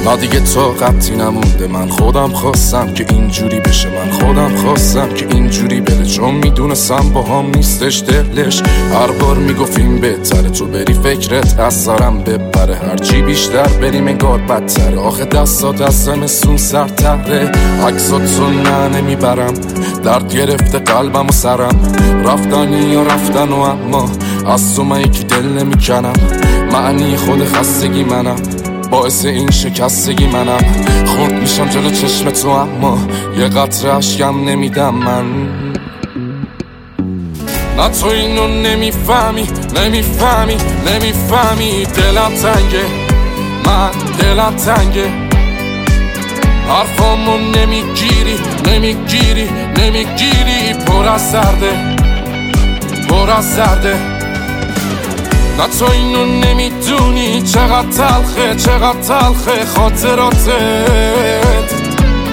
نه دیگه طاقتی نمونده، من خودم خواستم که اینجوری بشه، من خودم خواستم که اینجوری بره، چون میدونستم با هم نیستش دلش. هر بار میگفتیم بهتره تو بری فکرت از سرم ببره، هرچی بیشتر بریم انگار بدتره، آخه دستات از زمستون سرتره. عکساتو نه نمیبرم، درد گرفته قلبم و سرم، رفتنی یا رفتن و اما از تو من یکی دل نمیکنم. معنی خود خستگی منم، باعث این شکستگی منم، خورد میشم جلو چشم تو اما یه قطره اشکم نمیدم من. نه تو اینو نمیفهمی، نمیفهمی، نمیفهمی، دلم تنگه، من دلم تنگه، حرفامو نمیگیری، نمیگیری، نمیگیری، پر از سرده، پر از سرده. نه تو اینو نمیدونی چقدر تلخه، چقدر تلخه خاطراتت.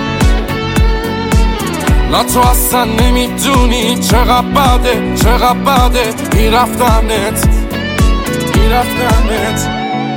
نه تو اصلا نمیدونی چقدر بده، چقدر بده این رفتنت، این رفتنت.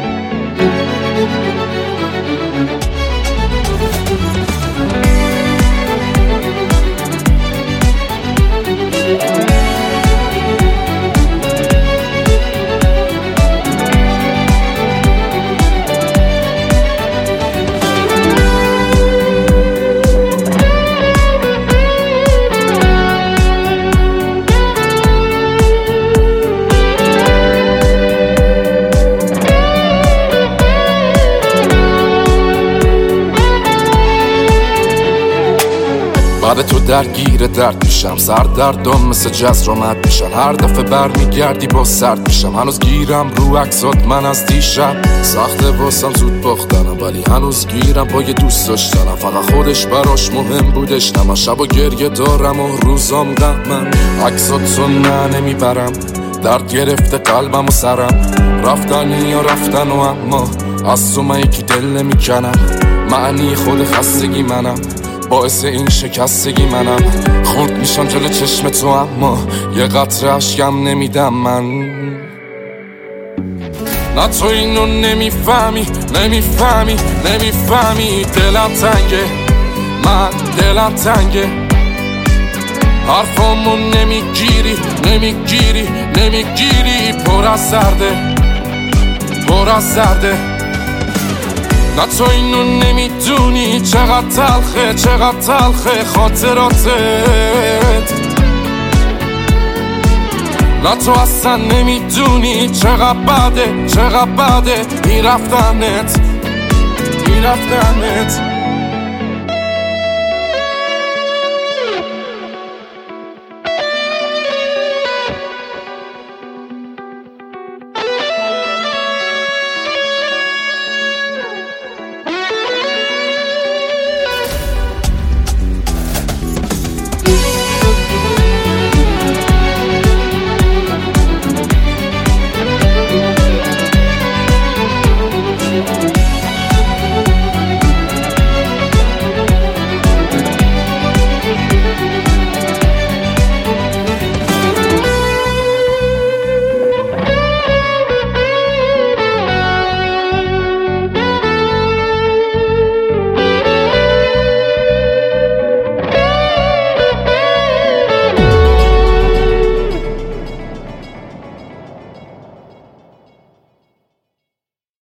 بعد تو درگیر درد میشم، سردردم مثل جزرامت میشن، هر دفعه برمیگردی با سرد میشم. هنوز گیرم رو عکسات من از دیشب، سخته واسم زود باختنم ولی هنوز گیرم با یه دوست داشتنم، فقط خودش براش مهم بودش، نه من شب و گریه دارم و روزام غمم. عکساتو نه نمیبرم، درد گرفته قلبم و سرم، رفتنی یا رفتن و اما از تو من یکی دل نمیکنم. معنی خود خستگی منم، باعث این شکستگی منم، خورد میشم جلو چشم تو اما یه قطره اشکم نمیدم من. نه تو اینو نمیفهمی، نمیفهمی، نمیفهمی، دلم تنگه، من دلم تنگه، حرفامو نمیگیری، نمیگیری، نمیگیری، پر از سرده، پر از سرده. نه تو اینو نمیدونی چقدر تلخه، چقدر تلخه خاطراتت. نه تو اصلا نمیدونی چقدر بده، چقدر بده این رفتنت، این رفتنت.